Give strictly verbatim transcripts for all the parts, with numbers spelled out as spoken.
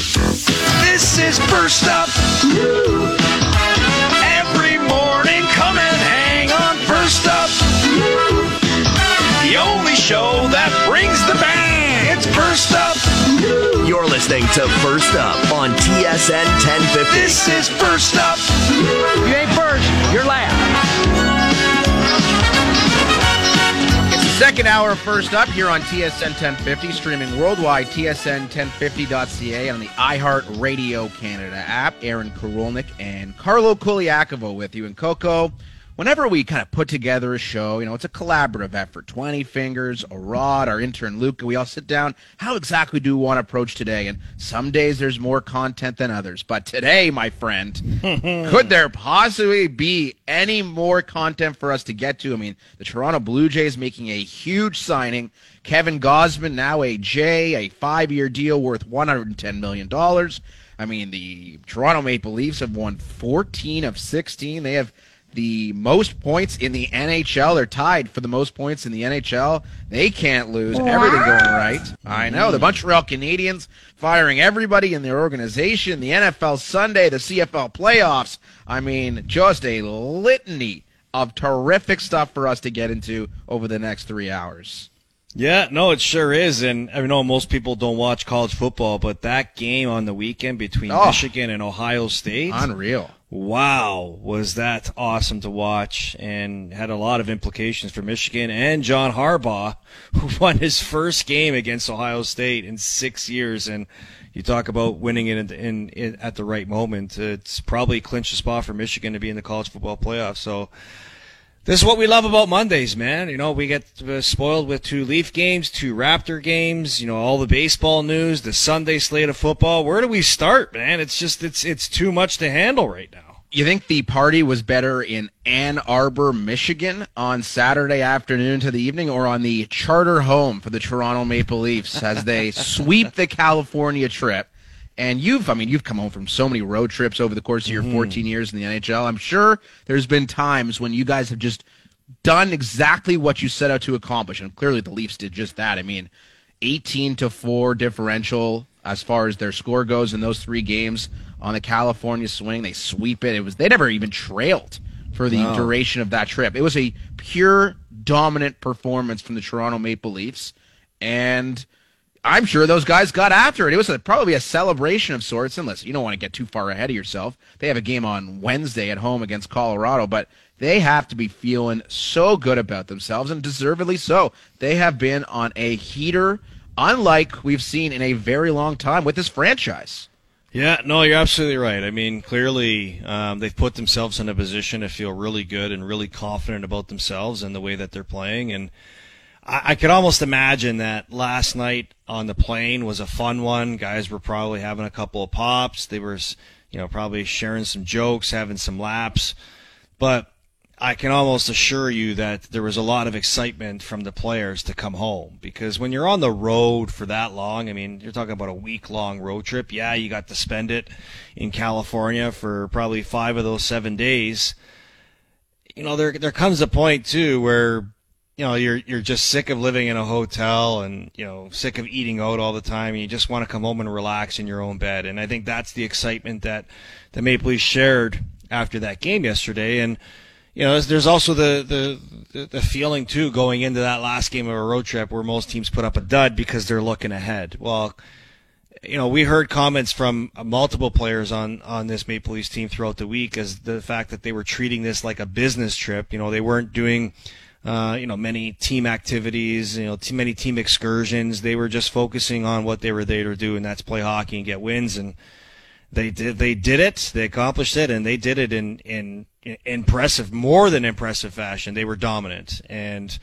This is First Up. Every morning, come and hang on First Up. The only show that brings the bang. It's First Up. You're listening to First Up on T S N ten fifty. This is First Up. You ain't first, you're last. It's the second hour of First Up here on T S N ten fifty, streaming worldwide, T S N ten fifty dot C A, and on the iHeartRadio Canada app. Aaron Karolnik and Carlo Koliakovo with you. And Coco, whenever we kind of put together a show, you know, it's a collaborative effort. twenty Fingers, Arad, our intern Luke, we all sit down. How exactly do we want to approach today? And some days there's more content than others. But today, my friend, could there possibly be any more content for us to get to? I mean, the Toronto Blue Jays making a huge signing. Kevin Gausman, now a J, a five-year deal worth one hundred ten million dollars. I mean, the Toronto Maple Leafs have won fourteen of sixteen. They have the most points in the N H L. They're tied for the most points in the N H L. They can't lose. Everything going right. I know. The Montreal Canadiens firing everybody in their organization. The N F L Sunday, the C F L playoffs. I mean, just a litany of terrific stuff for us to get into over the next three hours. Yeah, no, it sure is. And I know most people don't watch college football, but that game on the weekend between oh, Michigan and Ohio State. Unreal. Wow, was that awesome to watch, and had a lot of implications for Michigan and John Harbaugh, who won his first game against Ohio State in six years. And you talk about winning it in, in, in, at the right moment. It's probably clinched a spot for Michigan to be in the college football playoff. So this is what we love about Mondays, man. You know, we get spoiled with two Leaf games, two Raptor games, you know, all the baseball news, the Sunday slate of football. Where do we start, man? It's just, it's, it's too much to handle right now. You think the party was better in Ann Arbor, Michigan on Saturday afternoon to the evening, or on the charter home for the Toronto Maple Leafs as they sweep the California trip? And you've, I mean, you've come home from so many road trips over the course of your fourteen years in the N H L. I'm sure there's been times when you guys have just done exactly what you set out to accomplish. And clearly the Leafs did just that. I mean, eighteen to four differential as far as their score goes in those three games on the California swing. They sweep it. It was, they never even trailed for the wow. duration of that trip. It was a pure dominant performance from the Toronto Maple Leafs. And I'm sure those guys got after it. It was a, probably a celebration of sorts. And listen, you don't want to get too far ahead of yourself. They have a game on Wednesday at home against Colorado, but they have to be feeling so good about themselves, and deservedly so. They have been on a heater unlike we've seen in a very long time with this franchise. Yeah, no, you're absolutely right. I mean, clearly um, they've put themselves in a position to feel really good and really confident about themselves and the way that they're playing. And I, I could almost imagine that last night on the plane was a fun one. Guys were probably having a couple of pops. They were, you know, probably sharing some jokes, having some laughs. But I can almost assure you that there was a lot of excitement from the players to come home, because when you're on the road for that long, I mean, you're talking about a week-long road trip. Yeah, you got to spend it in California for probably five of those seven days. You know, there there comes a point, too, where, you know, you're you're just sick of living in a hotel and, you know, sick of eating out all the time. And you just want to come home and relax in your own bed. And I think that's the excitement that the Maple Leafs shared after that game yesterday. And you know, there's also the, the, the feeling, too, going into that last game of a road trip where most teams put up a dud because they're looking ahead. Well, you know, we heard comments from multiple players on, on this Maple Leafs team throughout the week as the fact that they were treating this like a business trip. You know, they weren't doing, uh, you know, many team activities, you know, too many team excursions. They were just focusing on what they were there to do, and that's play hockey and get wins. And They did. They did it. They accomplished it, and they did it in in, in impressive, more than impressive fashion. They were dominant, and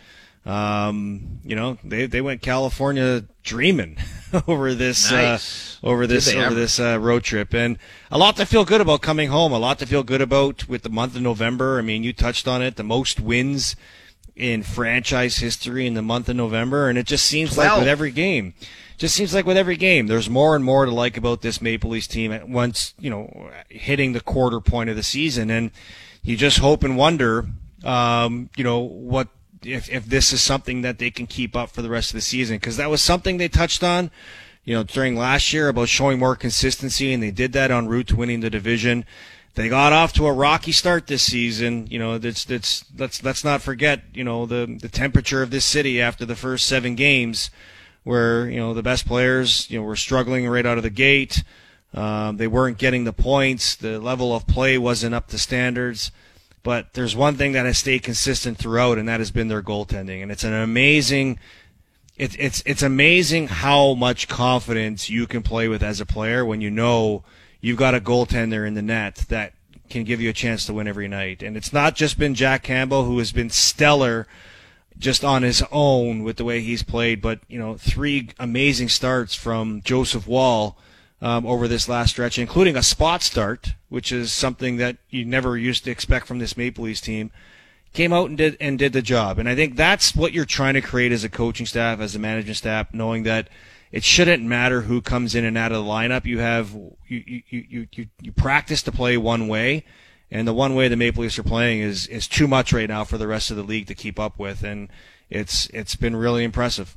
um, you know they they went California dreaming over this nice. uh, over this over ever? this uh, road trip, and a lot to feel good about coming home. A lot to feel good about with the month of November. I mean, you touched on it. The most wins in franchise history in the month of November, and it just seems twelve. like with every game. Just seems like with every game, there's more and more to like about this Maple Leafs team at once, you know, hitting the quarter point of the season. And you just hope and wonder, um, you know, what if, if this is something that they can keep up for the rest of the season. Because that was something they touched on, you know, during last year about showing more consistency, and they did that en route to winning the division. They got off to a rocky start this season. You know, that's that's let's let's not forget, you know, the the temperature of this city after the first seven games, where, you know, the best players, you know, were struggling right out of the gate. Um, they weren't getting the points. The level of play wasn't up to standards. But there's one thing that has stayed consistent throughout, and that has been their goaltending. And it's an amazing, it, it's it's amazing how much confidence you can play with as a player when you know you've got a goaltender in the net that can give you a chance to win every night. And it's not just been Jack Campbell, who has been stellar just on his own with the way he's played, but, you know, three amazing starts from Joseph Woll Um, over this last stretch, including a spot start, which is something that you never used to expect from this Maple Leafs team, came out and did and did the job. And I think that's what you're trying to create as a coaching staff, as a management staff, knowing that it shouldn't matter who comes in and out of the lineup. You have you you you you, you practice to play one way, and the one way the Maple Leafs are playing is is too much right now for the rest of the league to keep up with, and it's it's been really impressive.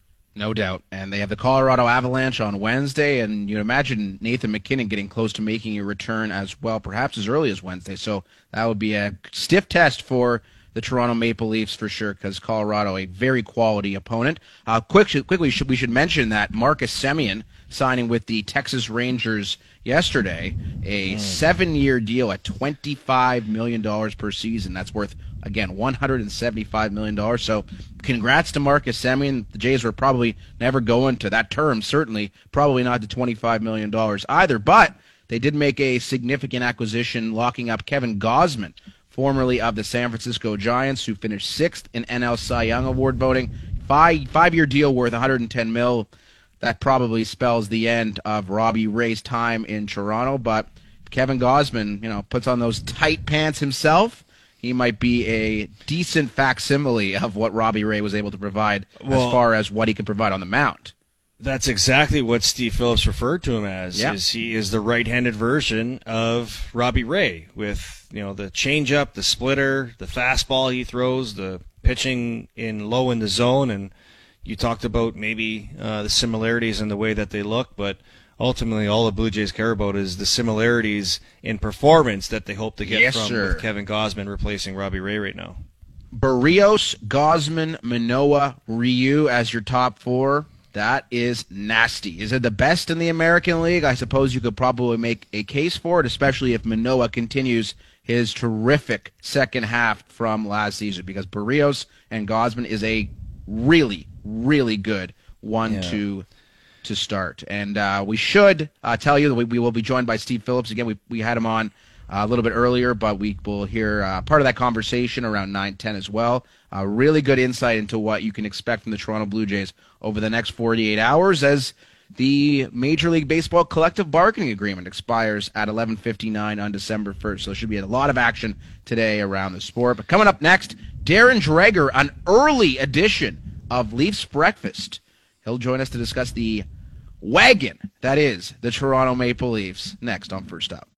No doubt. And they have the Colorado Avalanche on Wednesday, and you'd imagine Nathan MacKinnon getting close to making a return as well, perhaps as early as Wednesday. So that would be a stiff test for the Toronto Maple Leafs for sure, because Colorado, a very quality opponent. Uh, quick, quickly, should, we should mention that Marcus Semien signing with the Texas Rangers yesterday, a mm. seven-year deal at twenty-five million dollars per season. That's worth, again, one hundred seventy-five million dollars. So congrats to Marcus Semien. The Jays were probably never going to that term, certainly, probably not to twenty-five million dollars either. But they did make a significant acquisition, locking up Kevin Gausman, formerly of the San Francisco Giants, who finished sixth in N L Cy Young Award voting. Five, five-year deal worth one hundred ten mil. That probably spells the end of Robbie Ray's time in Toronto. But Kevin Gausman, you know, puts on those tight pants himself. He might be a decent facsimile of what Robbie Ray was able to provide well, as far as what he can provide on the mound. That's exactly what Steve Phillips referred to him as. Yeah. Is he is the right-handed version of Robbie Ray, with, you know, the changeup, the splitter, the fastball he throws, the pitching in low in the zone. And you talked about maybe uh, the similarities in the way that they look, but ultimately all the Blue Jays care about is the similarities in performance that they hope to get yes, from sir. with Kevin Gausman replacing Robbie Ray right now. Barrios, Gausman, Manoah, Ryu as your top four. That is nasty. Is it the best in the American League? I suppose you could probably make a case for it, especially if Manoah continues his terrific second half from last season, because Barrios and Gausman is a really, really good one yeah. to to start. And uh, we should uh, tell you that we, we will be joined by Steve Phillips. Again, we we had him on uh, a little bit earlier, but we will hear uh, part of that conversation around nine ten as well. Uh, really good insight into what you can expect from the Toronto Blue Jays over the next forty-eight hours as the Major League Baseball collective bargaining agreement expires at eleven fifty-nine on December first. So there should be a lot of action today around the sport. But coming up next, Darren Dreger, an early edition of Leafs Breakfast. He'll join us to discuss the wagon that is the Toronto Maple Leafs next on First Up.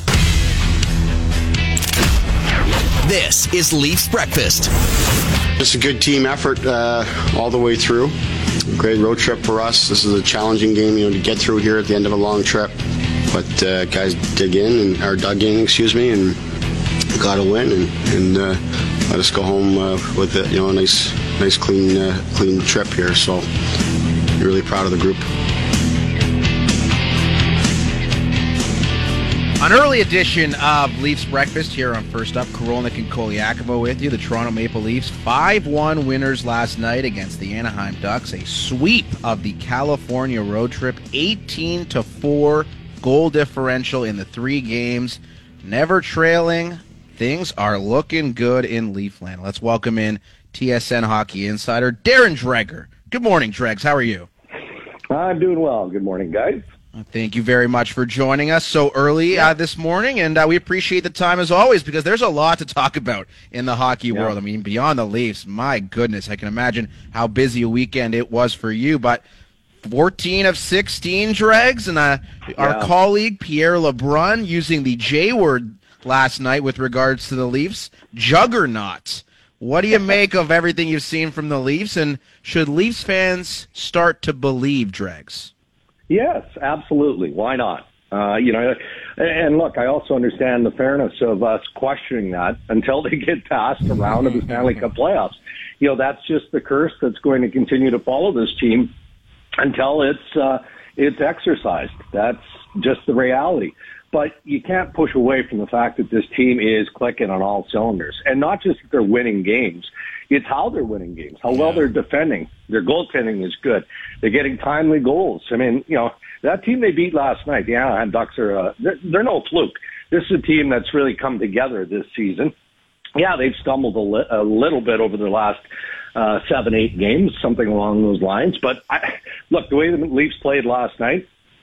This is Leafs Breakfast. It's a good team effort uh, all the way through. Great road trip for us. This is a challenging game, you know, to get through here at the end of a long trip. But uh, guys dig in and or dug in, excuse me, and got a win and, and uh, let us go home uh, with a, you know, a nice, nice clean, uh, clean trip here. So, really proud of the group. An early edition of Leafs Breakfast here on First Up. Korolnik and Koliakova with you. The Toronto Maple Leafs five one winners last night against the Anaheim Ducks. A sweep of the California road trip. eighteen to four goal differential in the three games. Never trailing. Things are looking good in Leafland. Let's welcome in T S N Hockey Insider Darren Dreger. Good morning, Dregs. How are you? I'm doing well. Good morning, guys. Thank you very much for joining us so early uh, this morning, and uh, we appreciate the time as always because there's a lot to talk about in the hockey yeah. world. I mean, beyond the Leafs, my goodness, I can imagine how busy a weekend it was for you, but fourteen of sixteen dregs, and uh, yeah. our colleague Pierre Lebrun using the J word last night with regards to the Leafs, juggernaut. What do you make of everything you've seen from the Leafs, and should Leafs fans start to believe, dregs? Yes, absolutely. Why not? Uh, you know, and look, I also understand the fairness of us questioning that until they get past the round of the Stanley Cup playoffs. You know, that's just the curse that's going to continue to follow this team until it's uh, it's exercised. That's just the reality. But you can't push away from the fact that this team is clicking on all cylinders. And not just that they're winning games, it's how they're winning games, how well they're defending. Their goaltending is good. They're getting timely goals. I mean, you know, that team they beat last night, the Anaheim Ducks, are uh, they're, they're no fluke. This is a team that's really come together this season. Yeah, they've stumbled a, li- a little bit over the last uh, seven, eight games, something along those lines. But I, look, the way the Leafs played last night,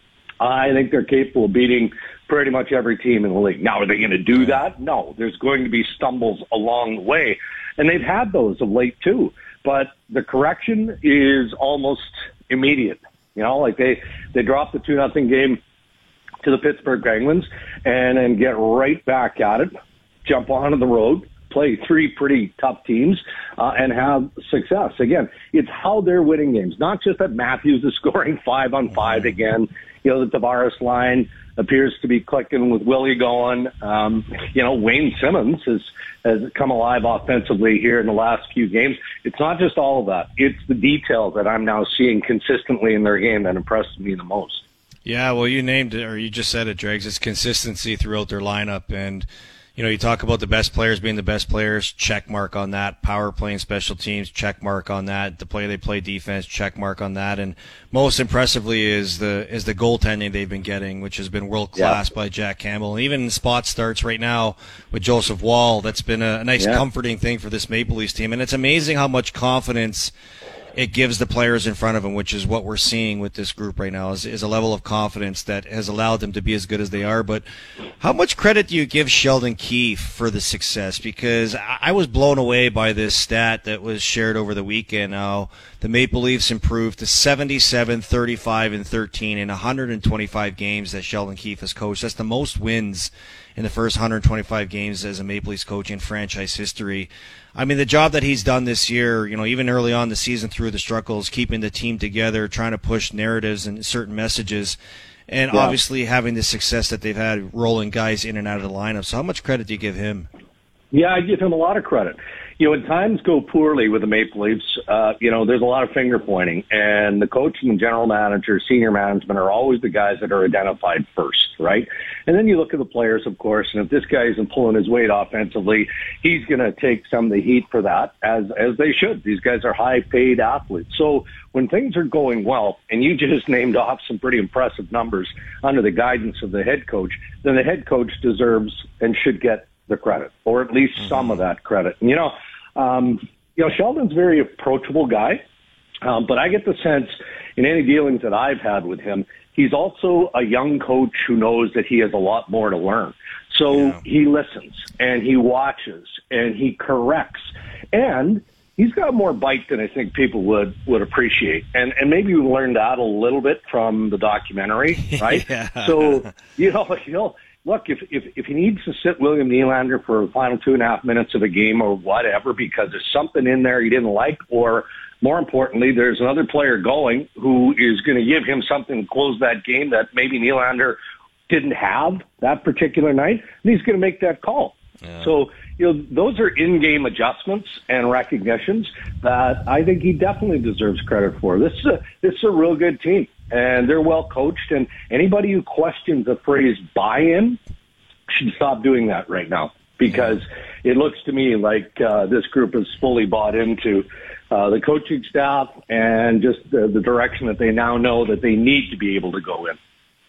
I think they're capable of beating pretty much every team in the league. Now, are they going to do that? No. There's going to be stumbles along the way. And they've had those of late, too. But the correction is almost immediate. You know, like they, they dropped the two nothing game to the Pittsburgh Penguins and then get right back at it, jump onto the road, play three pretty tough teams, uh, and have success. Again, it's how they're winning games. Not just that Matthews is scoring five on five again. You know, the Tavares line appears to be clicking with Willie going. Um, you know, Wayne Simmons has, has come alive offensively here in the last few games. It's not just all of that. It's the details that I'm now seeing consistently in their game that impresses me the most. Yeah, well, you named it, or you just said it, Dregs. It's consistency throughout their lineup. And, you know, you talk about the best players being the best players, check mark on that. Power play and special teams, check mark on that. The play they play defense, check mark on that. And most impressively is the is the goaltending they've been getting, which has been world class yeah. by Jack Campbell. And even in spot starts right now with Joseph Woll, that's been a, a nice yeah. comforting thing for this Maple Leafs team. And it's amazing how much confidence it gives the players in front of them, which is what we're seeing with this group right now, is, is a level of confidence that has allowed them to be as good as they are. But how much credit do you give Sheldon Keefe for the success? Because I was blown away by this stat that was shared over the weekend, how the Maple Leafs improved to seventy-seven, thirty-five, and thirteen in one hundred twenty-five games that Sheldon Keefe has coached. That's the most wins in the first one hundred twenty-five games as a Maple Leafs coach in franchise history. I mean, the job that he's done this year, you know, even early on the season through the struggles, keeping the team together, trying to push narratives and certain messages, and yeah. obviously having the success that they've had rolling guys in and out of the lineup. So how much credit do you give him? Yeah, I give him a lot of credit. You know, when times go poorly with the Maple Leafs, uh, you know, there's a lot of finger pointing, and the coach and the general manager, senior management are always the guys that are identified first, right? And then you look at the players, of course, and if this guy isn't pulling his weight offensively, he's going to take some of the heat for that, as as they should. These guys are high-paid athletes. So when things are going well, and you just named off some pretty impressive numbers under the guidance of the head coach, then the head coach deserves and should get the credit, or at least mm-hmm. some of that credit. And, you know, um, you know, Sheldon's a very approachable guy, um, but I get the sense in any dealings that I've had with him, he's also a young coach who knows that he has a lot more to learn. So yeah. he listens, and he watches, and he corrects, and he's got more bite than I think people would, would appreciate. And, and maybe we learned that a little bit from the documentary, right? yeah. So, you know, you know, look, if, if if he needs to sit William Nylander for the final two and a half minutes of a game or whatever because there's something in there he didn't like, or more importantly, there's another player going who is going to give him something to close that game that maybe Nylander didn't have that particular night, and he's going to make that call. Yeah. So, you know, those are in-game adjustments and recognitions that I think he definitely deserves credit for. This is a, this is a real good team. And they're well coached, and anybody who questions the phrase buy-in should stop doing that right now, because it looks to me like uh, this group is fully bought into uh, the coaching staff and just the, the direction that they now know that they need to be able to go in.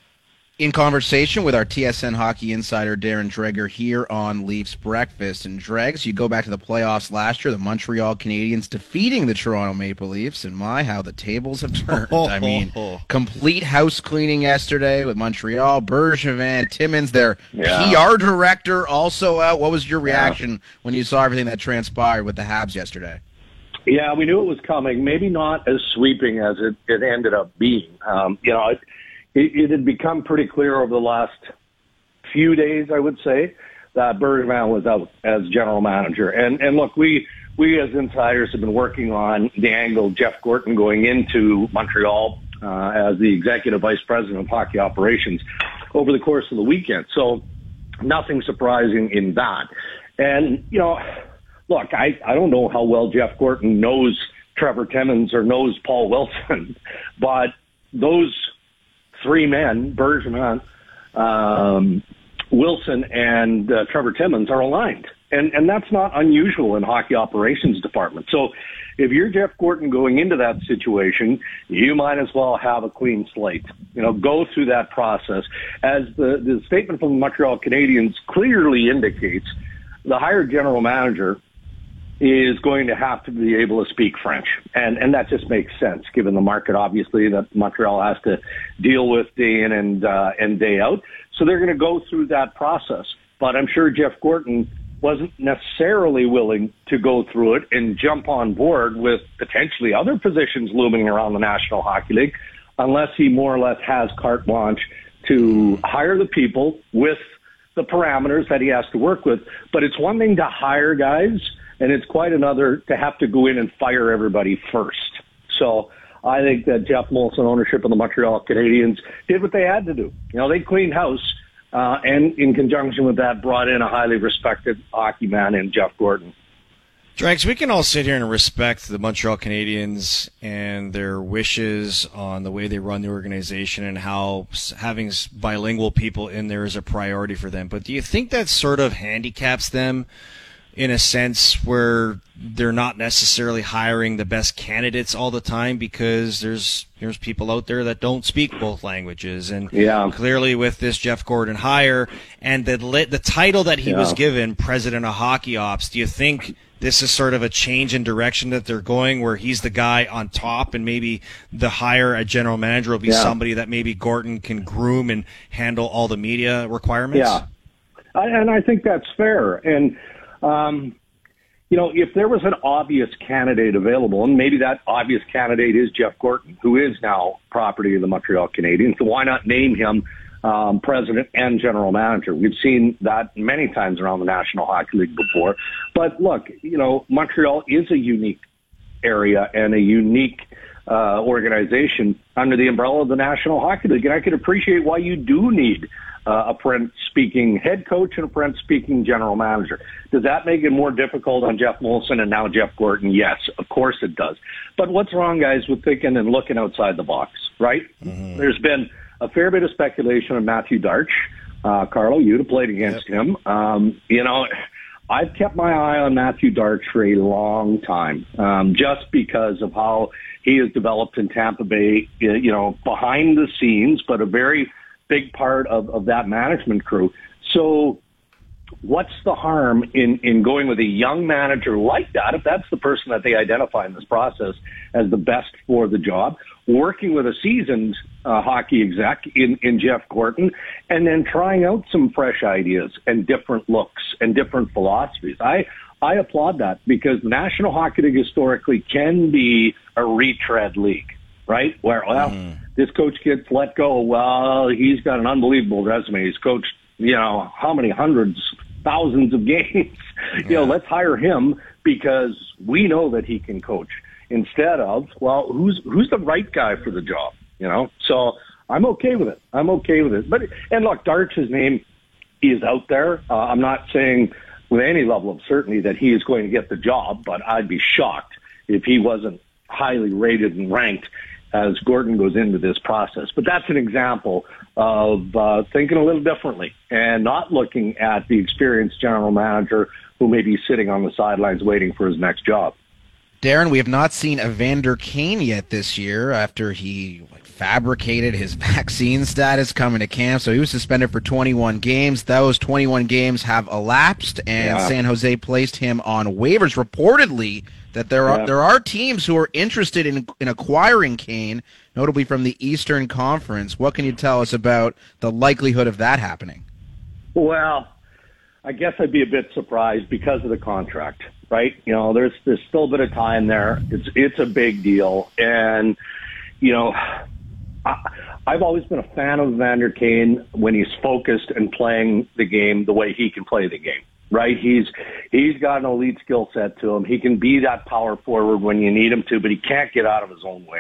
In conversation with our T S N hockey insider Darren Dreger here on Leafs Breakfast. And Dregs, you go back to the playoffs last year, the Montreal Canadiens defeating the Toronto Maple Leafs, and my, how the tables have turned. I mean, complete house cleaning yesterday with Montreal. Bergevin, Timmins, their yeah. P R director, also out. What was your reaction yeah. when you saw everything that transpired with the Habs yesterday? Yeah, we knew it was coming. Maybe not as sweeping as it, it ended up being. Um, you know, it, It, it had become pretty clear over the last few days, I would say, that Bergevin was out as general manager. And and look, we we as insiders have been working on the angle of Jeff Gorton going into Montreal uh, as the executive vice president of hockey operations over the course of the weekend. So nothing surprising in that. And, you know, look, I, I don't know how well Jeff Gorton knows Trevor Timmins or knows Paul Wilson, but those three men, Bergevin, um, Wilson, and uh, Trevor Timmins are aligned. And, and that's not unusual in hockey operations department. So if you're Jeff Gorton going into that situation, you might as well have a clean slate. You know, go through that process. As the, the statement from the Montreal Canadiens clearly indicates, the hired general manager is going to have to be able to speak French. And, and that just makes sense, given the market, obviously, that Montreal has to deal with day in and, uh, and day out. So they're going to go through that process. But I'm sure Jeff Gorton wasn't necessarily willing to go through it and jump on board with potentially other positions looming around the National Hockey League, unless he more or less has carte blanche to hire the people with the parameters that he has to work with. But it's one thing to hire guys, and it's quite another to have to go in and fire everybody first. So I think that Jeff Molson ownership of the Montreal Canadiens did what they had to do. You know, they cleaned house, uh, and in conjunction with that, brought in a highly respected hockey man in Jeff Gorton. Dregs, we can all sit here and respect the Montreal Canadiens and their wishes on the way they run the organization and how having bilingual people in there is a priority for them. But do you think that sort of handicaps them in a sense where they're not necessarily hiring the best candidates all the time because there's there's people out there that don't speak both languages? And yeah. clearly with this Jeff Gorton hire and the the title that he yeah. was given, President of Hockey Ops, do you think this is sort of a change in direction that they're going where he's the guy on top and maybe the hire a general manager will be yeah. somebody that maybe Gorton can groom and handle all the media requirements? Yeah, I, and I think that's fair. And Um, you know, if there was an obvious candidate available, and maybe that obvious candidate is Jeff Gorton, who is now property of the Montreal Canadiens, so why not name him um, president and general manager? We've seen that many times around the National Hockey League before. But look, you know, Montreal is a unique area and a unique uh, organization under the umbrella of the National Hockey League, and I could appreciate why you do need Uh, a French-speaking head coach and a French-speaking general manager. Does that make it more difficult on Jeff Molson and now Jeff Gorton? Yes, of course it does. But what's wrong, guys, with thinking and looking outside the box, right? Mm-hmm. There's been a fair bit of speculation on Matthew Darch. Uh, Carlo, you'd have played against yep. him. Um, you know, I've kept my eye on Matthew Darch for a long time, um, just because of how he has developed in Tampa Bay, you know, behind the scenes, but a very big part of, of that management crew. So what's the harm in, in going with a young manager like that, if that's the person that they identify in this process as the best for the job, working with a seasoned uh, hockey exec in, in Jeff Gorton, and then trying out some fresh ideas and different looks and different philosophies. I, I applaud that because the National Hockey League historically can be a retread league, right? Where, well, mm. this coach gets let go. Well, he's got an unbelievable resume. He's coached, you know, how many hundreds, thousands of games. Yeah. You know, let's hire him because we know that he can coach. Instead of, well, who's who's the right guy for the job? You know, so I'm okay with it. I'm okay with it. But and look, Darch's name is out there. Uh, I'm not saying with any level of certainty that he is going to get the job, but I'd be shocked if he wasn't highly rated and ranked as Gorton goes into this process. But that's an example of uh, thinking a little differently and not looking at the experienced general manager who may be sitting on the sidelines waiting for his next job. Darren, we have not seen Evander Kane yet this year after he fabricated his vaccine status coming to camp. So he was suspended for twenty-one games. Those twenty-one games have elapsed, and yeah. San Jose placed him on waivers. Reportedly, that there are yeah. there are teams who are interested in in acquiring Kane, notably from the Eastern Conference. What can you tell us about the likelihood of that happening? Well, I guess I'd be a bit surprised because of the contract, right? You know, there's there's still a bit of time there. It's it's a big deal, and you know, I, I've always been a fan of Evander Kane when he's focused and playing the game the way he can play the game. Right, he's he's got an elite skill set to him. He can be that power forward when you need him to, but he can't get out of his own way.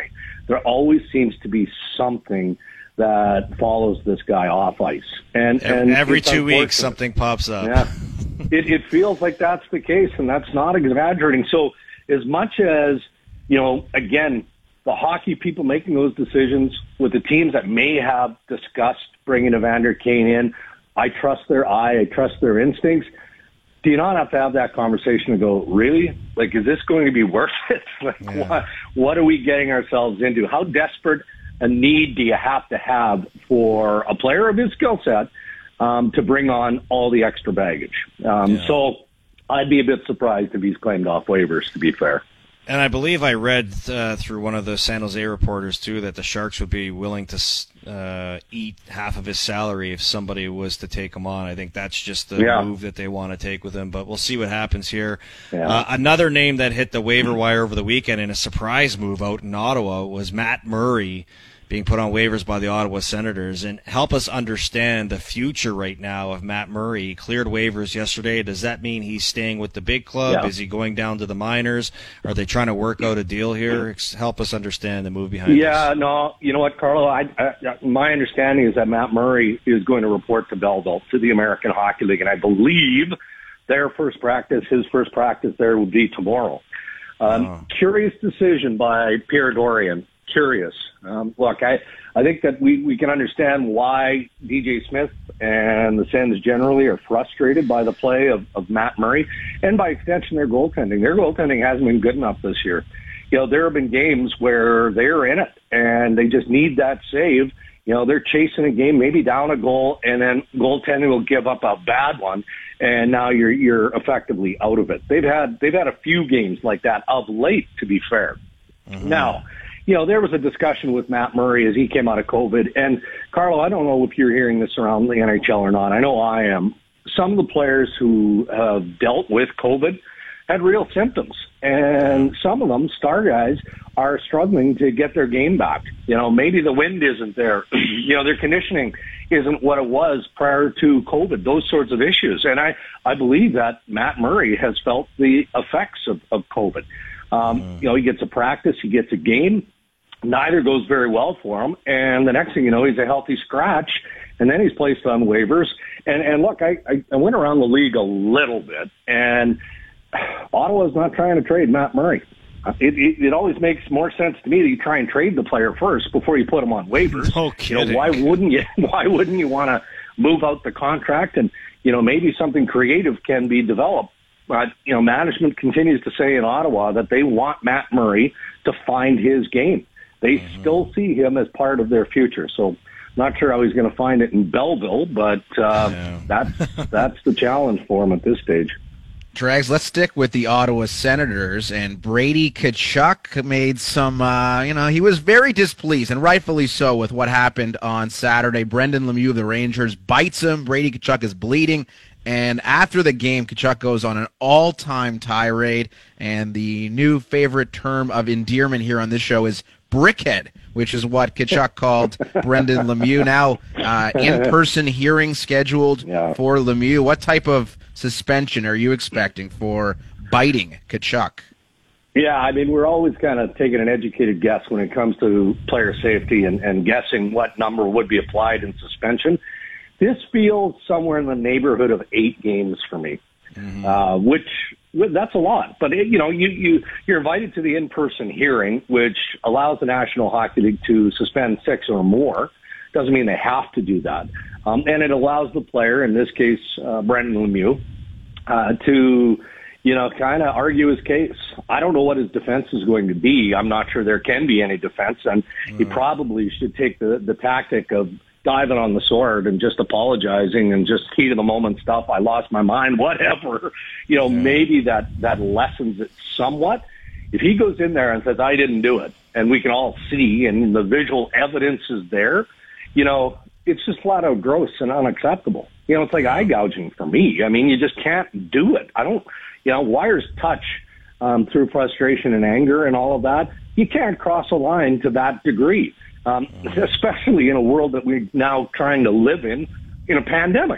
there always seems to be something that follows this guy off ice. And, and every two weeks something pops up. Yeah. it, it feels like that's the case, and that's not exaggerating. So as much as, you know, again, the hockey people making those decisions with the teams that may have discussed bringing Evander Kane in, I trust their eye, I trust their instincts. Do you not have to have that conversation and go, really? Like, is this going to be worth it? Like, yeah. what, what are we getting ourselves into? How desperate a need do you have to have for a player of his skill set um, to bring on all the extra baggage? Um, yeah. So I'd be a bit surprised if he's claimed off waivers, to be fair. And I believe I read uh, through one of the San Jose reporters, too, that the Sharks would be willing to uh, eat half of his salary if somebody was to take him on. I think that's just the yeah. move that they want to take with him, but we'll see what happens here. Yeah. Uh, another name that hit the waiver wire over the weekend in a surprise move out in Ottawa was Matt Murray, being put on waivers by the Ottawa Senators. And help us understand the future right now of Matt Murray. He cleared waivers yesterday. Does that mean he's staying with the big club? Yeah. Is he going down to the minors? Are they trying to work out a deal here? Help us understand the move behind Yeah, this. no, you know what, Carlo? I, I, my understanding is that Matt Murray is going to report to Belleville, to the American Hockey League, and I believe their first practice, his first practice there will be tomorrow. Um, oh. Curious decision by Pierre Dorian. Curious. Um, look, I, I think that we, we can understand why D J Smith and the Sens generally are frustrated by the play of, of Matt Murray, and by extension their goaltending. Their goaltending hasn't been good enough this year. You know, there have been games where they're in it and they just need that save. You know, they're chasing a game, maybe down a goal, and then goaltending will give up a bad one, and now you're you're effectively out of it. They've had they've had a few games like that of late, to be fair. Mm-hmm. Now, you know, there was a discussion with Matt Murray as he came out of COVID. And, Carlo, I don't know if you're hearing this around the N H L or not. I know I am. Some of the players who have dealt with COVID had real symptoms. And some of them, star guys, are struggling to get their game back. You know, maybe the wind isn't there. You know, their conditioning isn't what it was prior to COVID, those sorts of issues. And I, I believe that Matt Murray has felt the effects of, of COVID. Um, mm. You know, he gets a practice, he gets a game. Neither goes very well for him, and the next thing you know, he's a healthy scratch, and then he's placed on waivers. And, and look, I, I, I went around the league a little bit, and Ottawa's not trying to trade Matt Murray. It, it, it always makes more sense to me that you try and trade the player first before you put him on waivers. No kidding. You know, why wouldn't you? Why wouldn't you want to move out the contract, and you know, maybe something creative can be developed? But you know, management continues to say in Ottawa that they want Matt Murray to find his game. They mm-hmm. still see him as part of their future. So not sure how he's going to find it in Belleville, but uh, yeah. that's that's the challenge for him at this stage. Drags, let's stick with the Ottawa Senators. And Brady Tkachuk made some, uh, you know, he was very displeased, and rightfully so, with what happened on Saturday. Brendan Lemieux of the Rangers bites him. Brady Tkachuk is bleeding. And after the game, Tkachuk goes on an all-time tirade. And the new favorite term of endearment here on this show is brickhead, which is what Tkachuk called Brendan Lemieux. Now, uh, in-person hearing scheduled yeah. for Lemieux. What type of suspension are you expecting for biting Tkachuk? Yeah, I mean, we're always kind of taking an educated guess when it comes to player safety and, and guessing what number would be applied in suspension. This feels somewhere in the neighborhood of eight games for me, mm-hmm. uh, which that's a lot. But, it, you know, you, you, you're invited to the in-person hearing, which allows the National Hockey League to suspend six or more. Doesn't mean they have to do that. Um, and it allows the player, in this case, uh, Brendan Lemieux, uh, to, you know, kind of argue his case. I don't know what his defense is going to be. I'm not sure there can be any defense. And mm. he probably should take the, the tactic of diving on the sword and just apologizing and just heat of the moment stuff. I lost my mind, whatever. You know, yeah. maybe that, that lessens it somewhat. If he goes in there and says, I didn't do it, and we can all see and the visual evidence is there, you know, it's just flat out gross and unacceptable. You know, it's like eye gouging for me. I mean, you just can't do it. I don't, you know, wires touch um, through frustration and anger and all of that. You can't cross a line to that degree. Um, especially in a world that we're now trying to live in, in a pandemic.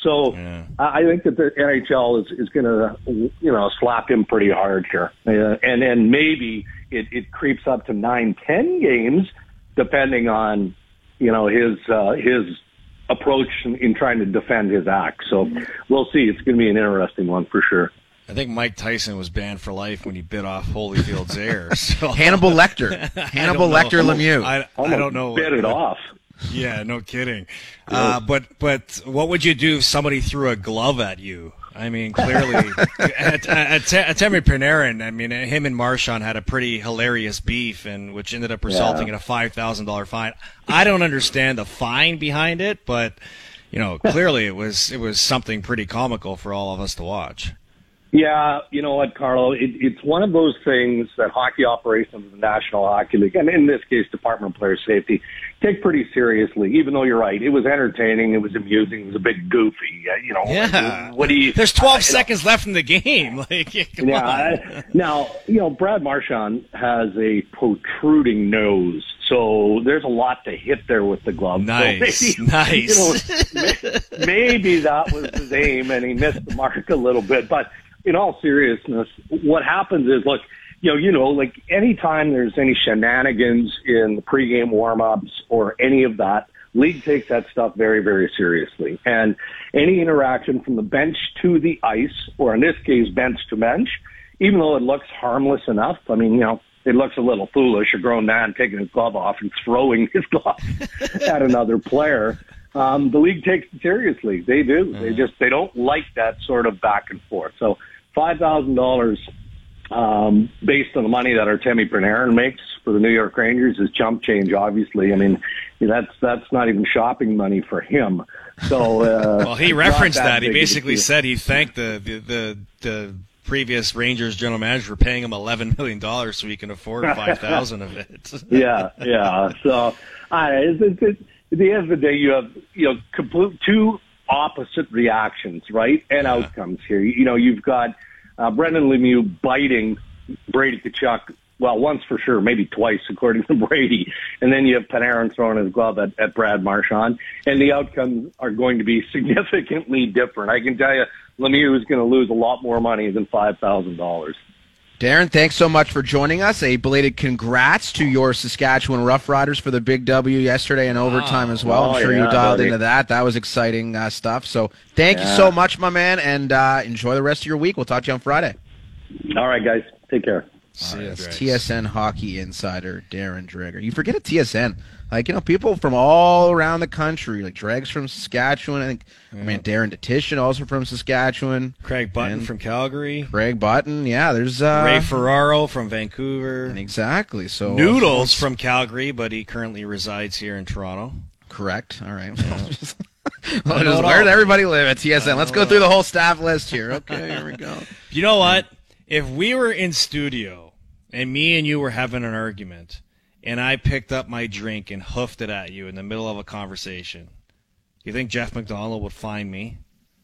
So Yeah. I I think that the N H L is, is going to, you know, slap him pretty hard here. Uh, and then maybe it, it creeps up to nine, ten games, depending on, you know, his uh, his approach in, in trying to defend his act. So we'll see. It's going to be an interesting one for sure. I think Mike Tyson was banned for life when he bit off Holyfield's ear. So. Hannibal Lecter. Hannibal Lecter Lemieux. I, I don't know. Bit it off. Yeah, no kidding. Uh, but but what would you do if somebody threw a glove at you? I mean, clearly, at, at, at Temi Panarin, I mean, him and Marchand had a pretty hilarious beef, and which ended up resulting Yeah. in a five thousand dollar fine. I don't understand the fine behind it, but you know, clearly it was it was something pretty comical for all of us to watch. Yeah, you know what, Carlo? It, it's one of those things that hockey operations, the National Hockey League, and in this case, Department of Player Safety, take pretty seriously. Even though you're right, it was entertaining, it was amusing, it was a bit goofy. Uh, you know, Yeah. what do you? There's twelve uh, seconds left in the game. Like, come Yeah. on. I, now, you know, Brad Marchand has a protruding nose, so there's a lot to hit there with the glove. Nice, so maybe, nice. You know, may- maybe that was his aim, and he missed the mark a little bit, but. In all seriousness, what happens is, look, you know, you know, like anytime there's any shenanigans in the pregame warm-ups or any of that, league takes that stuff very, very seriously. And any interaction from the bench to the ice, or in this case, bench to bench, even though it looks harmless enough, I mean, you know, it looks a little foolish, a grown man taking his glove off and throwing his glove at another player. Um, the league takes it seriously. They do. Mm-hmm. They just, they don't like that sort of back and forth. So, five thousand dollars um, based on the money that Artemi Panarin makes for the New York Rangers is chump change, obviously. I mean, that's that's not even shopping money for him. So, uh, well, he referenced that that. He big of a basically deal. said he thanked the, the, the, the previous Rangers general manager for paying him eleven million dollars so he can afford five thousand dollars of it. yeah, yeah. So, I, it's, it's, it's, at the end of the day, you have, you know, complete, two opposite reactions, right, and Yeah. outcomes here. You know, you've got uh, Brendan Lemieux biting Brady Tkachuk, well, once for sure, maybe twice, according to Brady, and then you have Panarin throwing his glove at, at Brad Marchand, and the outcomes are going to be significantly different. I can tell you, Lemieux is going to lose a lot more money than five thousand dollars. Darren, thanks so much for joining us. A belated congrats to your Saskatchewan Roughriders for the big W yesterday in overtime as well. I'm Oh, sure you yeah, dialed buddy. into that. That was exciting uh, stuff. So thank you Yeah. so much, my man, and uh, enjoy the rest of your week. We'll talk to you on Friday. All right, guys, take care. See All right, ya, that's Dregs. T S N hockey insider Darren Dreger. You forget a T S N. Like, you know, people from all around the country, like Dregs from Saskatchewan. I think, I mean, Darren Detition also from Saskatchewan. Craig Button And from Calgary. Greg Button. Yeah, there's uh, Ray Ferraro from Vancouver. exactly. So uh, Noodles from Calgary, but he currently resides here in Toronto. correct. All right. I Well, know just, it where all. does everybody live at T S N? Let's go through the whole staff list here. Okay, here we go. You know what? If we were in studio and me and you were having an argument and I picked up my drink and hoofed it at you in the middle of a conversation, you think Jeff McDonald would find me?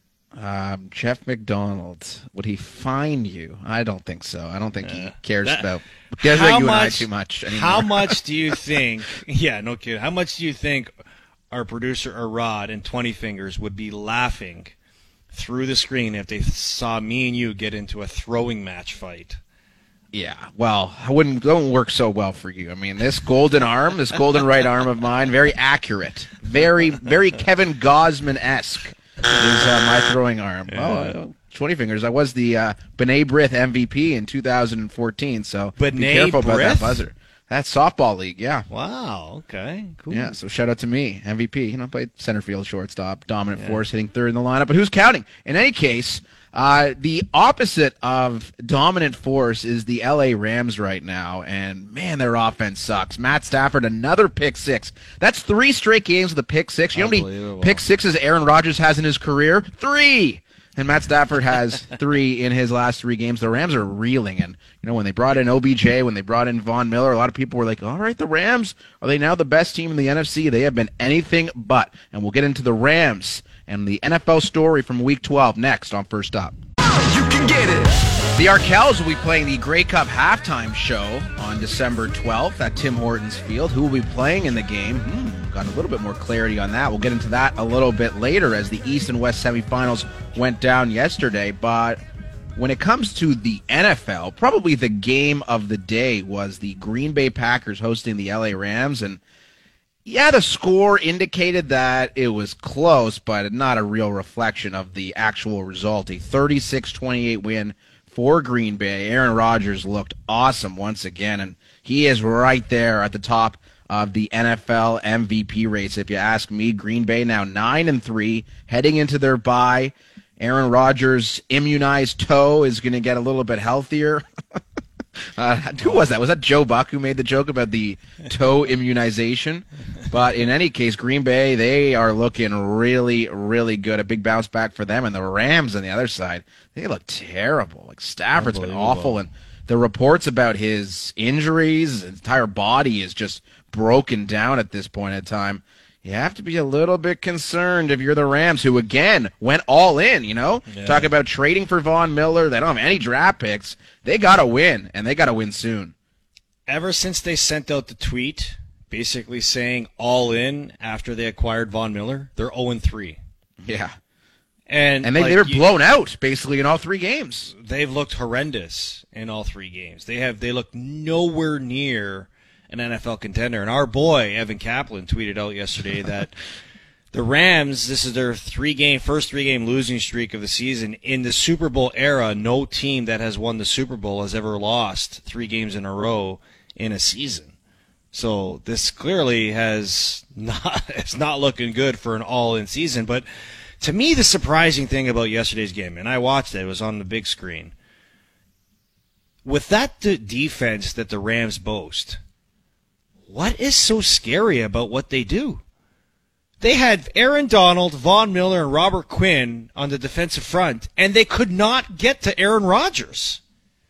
Um, Jeff McDonald, would he find you? I don't think so. I don't think he cares that- about cares How about you and I much- too much anymore. How much do you think? Yeah, no kidding. How much do you think our producer, or Rod, and twenty Fingers would be laughing through the screen if they saw me and you get into a throwing match fight? Yeah, well, I wouldn't don't work so well for you. I mean, this golden arm, this golden right arm of mine, very accurate, very, very Kevin Gosman-esque is uh, my throwing arm. Well, uh, twenty Fingers. I was the uh, B'nai B'rith M V P in two thousand fourteen, so be B'nai careful about that B'rith? buzzer. That's softball league, yeah. Wow. Okay. Cool. Yeah, so shout out to me, M V P. You know, played center field, shortstop, dominant force, hitting third in the lineup. But who's counting? In any case, uh, the opposite of dominant force is the L A Rams right now, and man, their offense sucks. Matt Stafford, another pick six. That's three straight games with a pick six. You know how many Unbelievable. pick sixes Aaron Rodgers has in his career? Three. And Matt Stafford has three in his last three games. The Rams are reeling. And, you know, when they brought in O B J, when they brought in Von Miller, a lot of people were like, all right, the Rams, are they now the best team in the N F C? They have been anything but. And we'll get into the Rams and the N F L story from Week twelve next on First Up. You can get it. The Arkells will be playing the Grey Cup halftime show on December twelfth at Tim Hortons Field. Who will be playing in the game? Hmm. got a little bit more clarity on that. We'll get into that a little bit later as the East and West semifinals went down yesterday. But when it comes to the N F L, probably the game of the day was the Green Bay Packers hosting the L A Rams. And yeah, the score indicated that it was close, but not a real reflection of the actual result. A thirty-six twenty-eight win for Green Bay. Aaron Rodgers looked awesome once again, and he is right there at the top of the N F L M V P race. If you ask me, Green Bay now nine and three, heading into their bye. Aaron Rodgers' immunized toe is going to get a little bit healthier. Uh, who was that? Was that Joe Buck who made the joke about the toe immunization? But in any case, Green Bay, they are looking really, really good. A big bounce back for them. And the Rams on the other side, they look terrible. Like Stafford's been awful. And the reports about his injuries, his entire body is just broken down at this point in time. You have to be a little bit concerned if you're the Rams, who, again, went all in, you know? Yeah. Talk about trading for Von Miller. They don't have any draft picks. They got to win, and they got to win soon. Ever since they sent out the tweet basically saying all in after they acquired Von Miller, they're oh and three. Yeah. And, and they, like, they were you, blown out, basically, in all three games. They've looked horrendous in all three games. They have they look nowhere near an N F L contender. And our boy, Evan Kaplan, tweeted out yesterday that the Rams, this is their three-game, first three-game losing streak of the season. In the Super Bowl era, no team that has won the Super Bowl has ever lost three games in a row in a season. So this clearly has not, it's not looking good for an all-in season. But to me, the surprising thing about yesterday's game, and I watched it, it was on the big screen, with that d- defense that the Rams boast, what is so scary about what they do? They had Aaron Donald, Von Miller, and Robert Quinn on the defensive front, and they could not get to Aaron Rodgers.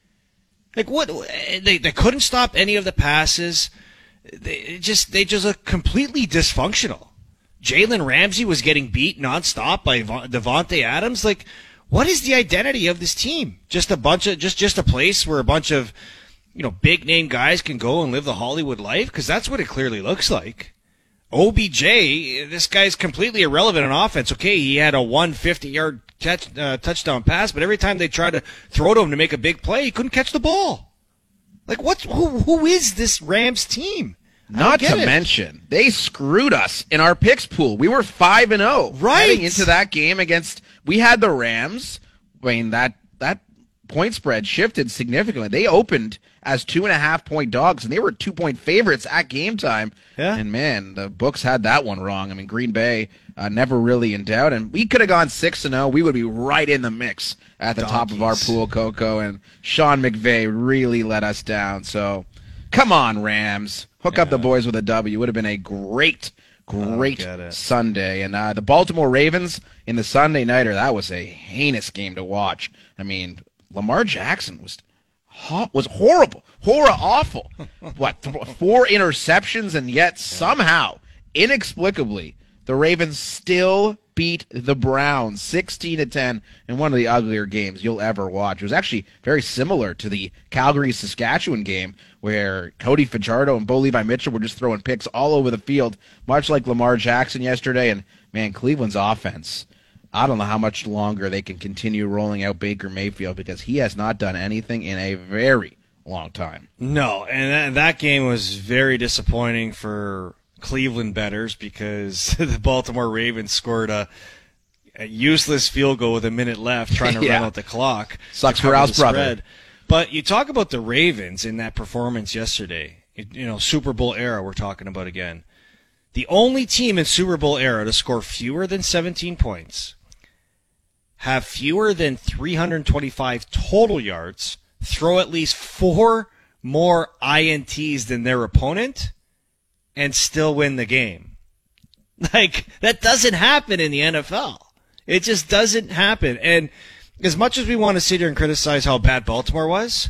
Like what? They they couldn't stop any of the passes. They just they just look completely dysfunctional. Jalen Ramsey was getting beat nonstop by Devontae Adams. Like, what is the identity of this team? Just a bunch of just just a place where a bunch of, you know, big name guys can go and live the Hollywood life? Because that's what it clearly looks like. O B J, this guy's completely irrelevant on offense. Okay, he had a one hundred fifty yard catch, uh, touchdown pass, but every time they tried to throw to him to make a big play, he couldn't catch the ball. Like, what? Who, who is this Rams team? Not to it. mention, they screwed us in our picks pool. We were five and zero right heading into that game against. We had the Rams. I mean, that that point spread shifted significantly. They opened as two and a half point dogs, and they were two point favorites at game time. Yeah. And man, the books had that one wrong. I mean, Green Bay uh, never really in doubt, and we could have gone six and zero. We would be right in the mix at the Donkeys. top of our pool, Coco. And Sean McVay really let us down. So, come on, Rams, hook yeah. up the boys with a W. Would have been a great, great Sunday. And uh, the Baltimore Ravens in the Sunday nighter, that was a heinous game to watch. I mean, Lamar Jackson was. was horrible, horror awful. What, th- four interceptions, and yet somehow, inexplicably, the Ravens still beat the Browns sixteen to ten in one of the uglier games you'll ever watch. It was actually very similar to the Calgary-Saskatchewan game where Cody Fajardo and Bo Levi Mitchell were just throwing picks all over the field, much like Lamar Jackson yesterday. And, man, Cleveland's offense, I don't know how much longer they can continue rolling out Baker Mayfield because he has not done anything in a very long time. No, and that, that game was very disappointing for Cleveland bettors because the Baltimore Ravens scored a, a useless field goal with a minute left trying to yeah. run out the clock. Sucks for Al's brother. But you talk about the Ravens in that performance yesterday, you know, Super Bowl era we're talking about again. The only team in Super Bowl era to score fewer than seventeen points, have fewer than three hundred twenty-five total yards, throw at least four more I N Ts than their opponent, and still win the game. Like, that doesn't happen in the N F L. It just doesn't happen. And as much as we want to sit here and criticize how bad Baltimore was,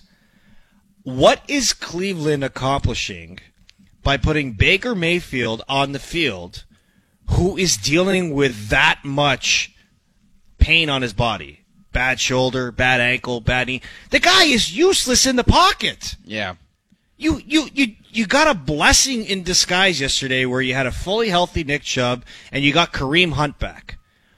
what is Cleveland accomplishing by putting Baker Mayfield on the field, who is dealing with that much pain on his body? Bad shoulder, bad ankle, bad knee. The guy is useless in the pocket. Yeah. You you you you got a blessing in disguise yesterday where you had a fully healthy Nick Chubb and you got Kareem Hunt back.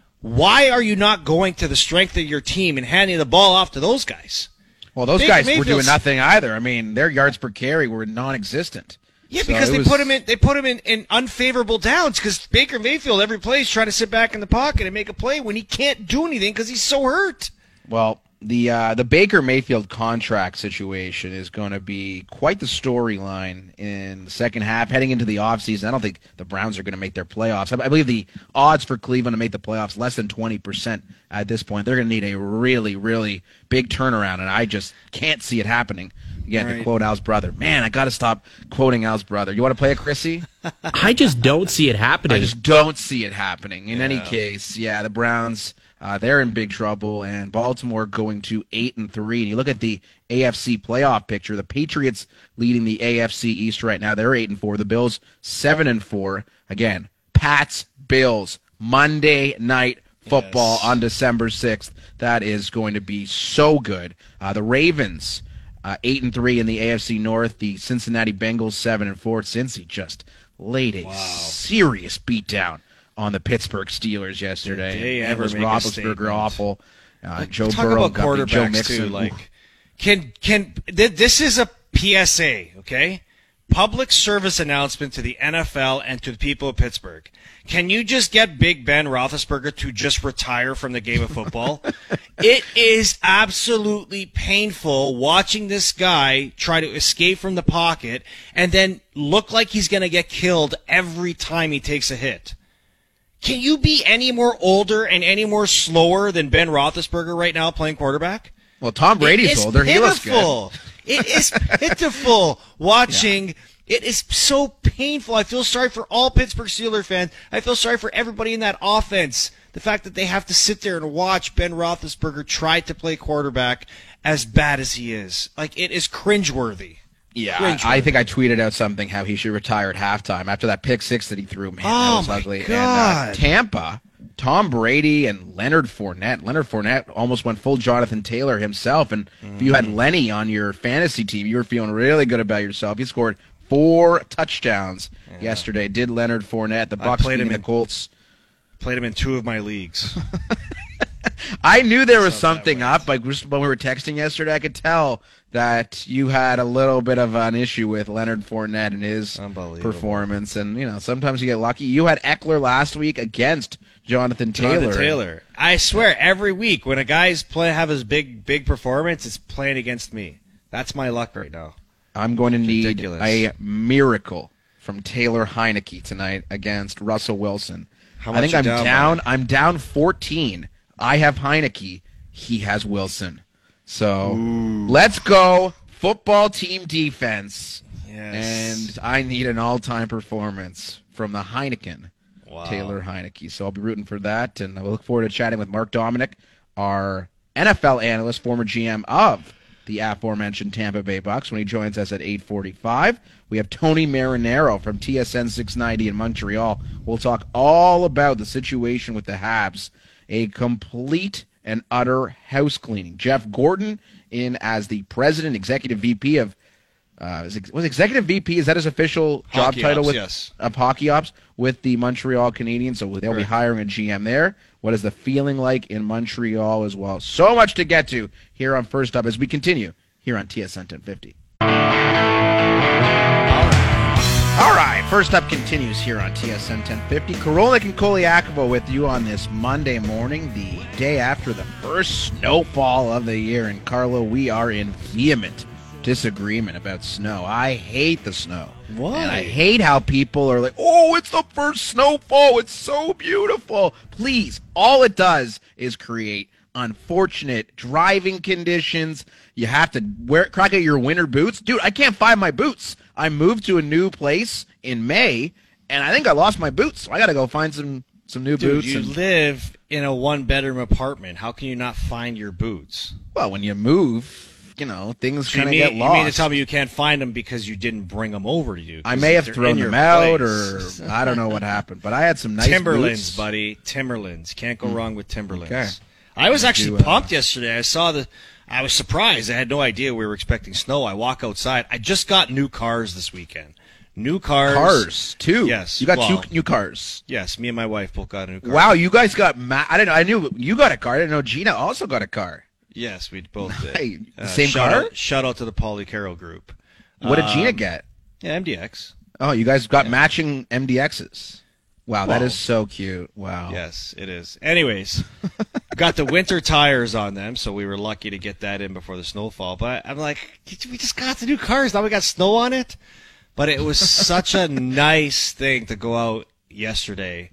Why are you not going to the strength of your team and handing the ball off to those guys? Well, those Baker guys were Mayfield's- doing nothing either. I mean, their yards per carry were non-existent. Yeah, So because it they was- put him in they put him in, in unfavorable downs because Baker Mayfield every play is trying to sit back in the pocket and make a play when he can't do anything because he's so hurt. Well, the uh, the Baker Mayfield contract situation is going to be quite the storyline in the second half, heading into the offseason. I don't think the Browns are going to make their playoffs. I, I believe the odds for Cleveland to make the playoffs less than twenty percent at this point. They're going to need a really, really big turnaround, and I just can't see it happening. Again, Right. to quote Al's brother. Man, I got to stop quoting Al's brother. You want to play it, Chrissy? I just don't see it happening. I just don't see it happening. In any Yeah. case, yeah, the Browns, uh, they're in big trouble, and Baltimore going to eight and three. And you look at the A F C playoff picture. The Patriots leading the A F C East right now. They're eight and four. The Bills seven and four. Again, Pats, Bills, Monday Night Football Yes. on December sixth. That is going to be so good. Uh, the Ravens. Uh, eight and three in the A F C North. The Cincinnati Bengals seven and four. Cincy just laid a serious beatdown on the Pittsburgh Steelers yesterday. Did they And ever was make a Roethlisberger statement? awful. Uh, Joe Talk Burrow about got beat. Joe quarterbacks Mixon. too. Oof. Like, can can th- this is a P S A, okay? Public service announcement to the N F L and to the people of Pittsburgh. Can you just get Big Ben Roethlisberger to just retire from the game of football? It is absolutely painful watching this guy try to escape from the pocket and then look like he's going to get killed every time he takes a hit. Can you be any more older and any more slower than Ben Roethlisberger right now playing quarterback? Well, Tom Brady's It is older. He looks good. pitiful. It is pitiful watching. It is so painful. I feel sorry for all Pittsburgh Steelers fans. I feel sorry for everybody in that offense. The fact that they have to sit there and watch Ben Roethlisberger try to play quarterback as bad as he is. Like, it is cringeworthy. Yeah, Cringeworthy. I, I think I tweeted out something how he should retire at halftime after that pick six that he threw. Man, Oh, that was my ugly. And God. uh, Tampa, Tom Brady and Leonard Fournette. Leonard Fournette almost went full Jonathan Taylor himself. And if you had Lenny on your fantasy team, you were feeling really good about yourself. He scored four touchdowns yesterday. Did Leonard Fournette? The I Bucks played beating him the in- Colts. Played him in two of my leagues. I knew there was So that something way. up. Like just when we were texting yesterday, I could tell that you had a little bit of an issue with Leonard Fournette and his Unbelievable. performance. And you know, sometimes you get lucky. You had Eckler last week against Jonathan Taylor. Jonathan Taylor. I swear, every week when a guy's play have his big, big performance, it's playing against me. That's my luck right now. I'm going to need Ridiculous. a miracle from Taylor Heineke tonight against Russell Wilson. How I think much I'm you down down. by? I'm down fourteen. I have Heineke. He has Wilson. So let's go football team defense. Yes. And I need an all-time performance from the Heineken, Wow. Taylor Heineke. So I'll be rooting for that, and I look forward to chatting with Mark Dominic, our N F L analyst, former G M of the aforementioned Tampa Bay Bucks, when he joins us at eight forty-five. We have Tony Marinaro from T S N six ninety in Montreal. We'll talk all about the situation with the Habs, a complete and utter house cleaning. Jeff Gordon in as the president, executive V P of Uh, is it- was executive V P? Is that his official job Hockey title ops, with yes. of hockey ops with the Montreal Canadiens? So they'll be Correct. hiring a G M there. What is the feeling like in Montreal as well? So much to get to here on First Up as we continue here on T S N ten fifty. All right, First Up continues here on T S N ten fifty. Korolnik and Koliakovo with you on this Monday morning, the day after the first snowfall of the year. And Carlo, we are in vehement disagreement about snow. I hate the snow. Why? And I hate how people are like, oh, it's the first snowfall. It's so beautiful. Please, all it does is create unfortunate driving conditions. You have to wear crack out your winter boots. Dude, I can't find my boots. I moved to a new place in May, and I think I lost my boots. So I got to go find some, some new Dude, boots. you and, live in a one-bedroom apartment. How can you not find your boots? well, when you move, you know, things So you, kind of mean, get you lost. mean to tell me you can't find them because you didn't bring them over to you? I 'Cause may have they're thrown in your them out, place. or I don't know what happened. But I had some nice Timberlands, boots. buddy. Timberlands. Can't go wrong with Timberlands. Okay. I was I actually do, uh, pumped yesterday. I saw the I was surprised. I had no idea we were expecting snow. I walk outside. I just got new cars this weekend. New cars. Cars, too. Yes. You got well, two new cars. Yes, me and my wife both got a new car. Wow, you guys got ma- I didn't I knew you got a car. I didn't know Gina also got a car. Yes, we both did. Hey, the Uh, same shout car? Out, shout out to the Paulie Carroll group. What did Gina Um, get? Yeah, M D X. Oh, you guys got matching M D Xs. Wow, that Well, is so cute. Wow. Yes, it is. Anyways, got the winter tires on them, so we were lucky to get that in before the snowfall. But I'm like, we just got the new cars. Now we got snow on it. But it was such a nice thing to go out yesterday,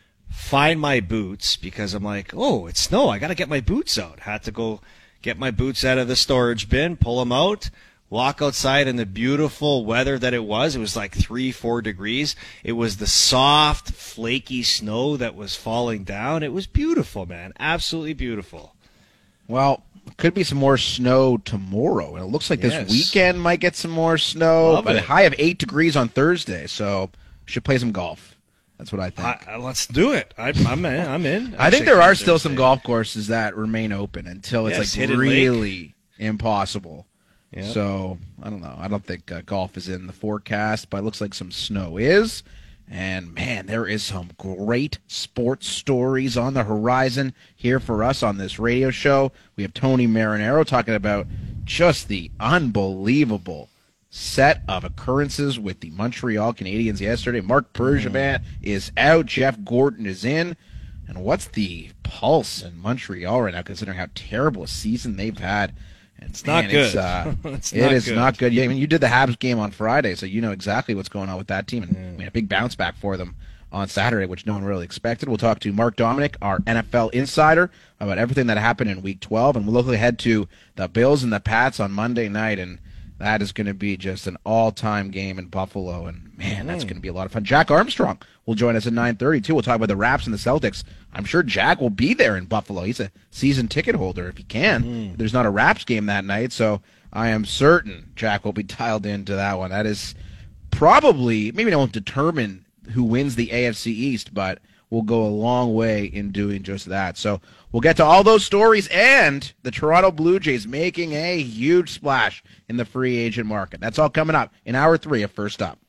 find my boots, because I'm like, oh, it's snow. I got to get my boots out. Had to go get my boots out of the storage bin, pull them out, walk outside in the beautiful weather that it was. It was like three, four degrees. It was the soft, flaky snow that was falling down. It was beautiful, man. Absolutely beautiful. Well, could be some more snow tomorrow, and it looks like this Yes. weekend might get some more snow. Love But a it. high of eight degrees on Thursday, so should play some golf. That's what I think. I, I- let's do it. I, I'm in. I'm in. I think there are still Thursday. some golf courses that remain open until it's Yes, like Hidden really impossible. Yep. So I don't know. I don't think uh, golf is in the forecast, but it looks like some snow is. And man, there is some great sports stories on the horizon here for us on this radio show. We have Tony Marinaro talking about just the unbelievable set of occurrences with the Montreal Canadiens yesterday. Marc Bergevin is out. Jeff Gordon is in. And what's the pulse in Montreal right now, considering how terrible a season they've had? And It's not man, good. It's, uh, It's it not is good. not good. Yeah, I mean, you did the Habs game on Friday, so you know exactly what's going on with that team. And I mean, a big bounce back for them on Saturday, which no one really expected. We'll talk to Mark Dominic, our N F L insider, about everything that happened in Week twelve, and we'll look ahead to the Bills and the Pats on Monday night, and that is going to be just an all-time game in Buffalo, and man, that's going to be a lot of fun. Jack Armstrong will join us at nine thirty, too. We'll talk about the Raps and the Celtics. I'm sure Jack will be there in Buffalo. He's a season ticket holder if he can. Mm. There's not a Raps game that night, so I am certain Jack will be dialed into that one. That is probably, maybe it won't determine who wins the A F C East, but will go a long way in doing just that. So we'll get to all those stories and the Toronto Blue Jays making a huge splash in the free agent market. That's all coming up in hour three of First Up.